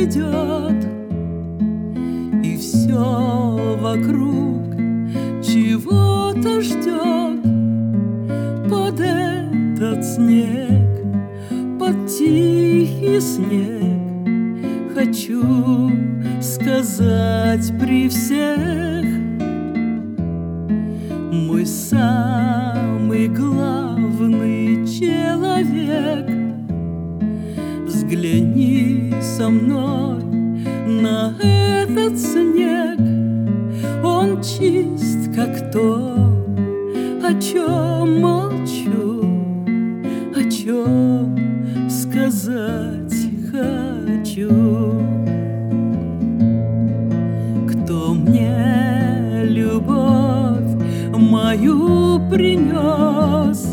идет, и все вокруг чего-то ждет. Под этот снег, под тихий снег, хочу сказать при всех: мой самый главный человек, взгляни со мной на этот снег. Он чист, как то, о чем молчу, о чем сказать хочу. Кто мне любовь мою принес?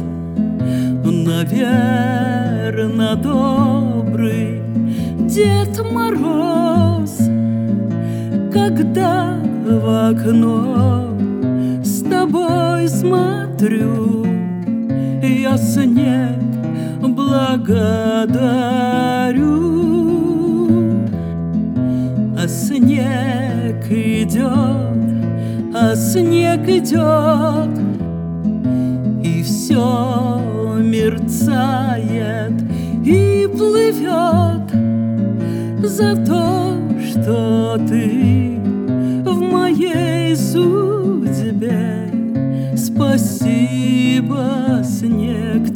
Наверно, добрый Дед Мороз. Когда в окно с тобой смотрю, я снег благодарю. А снег идет, а снег идет, и все мерцает и плывет за то, что ты в моей судьбе. Спасибо, снег,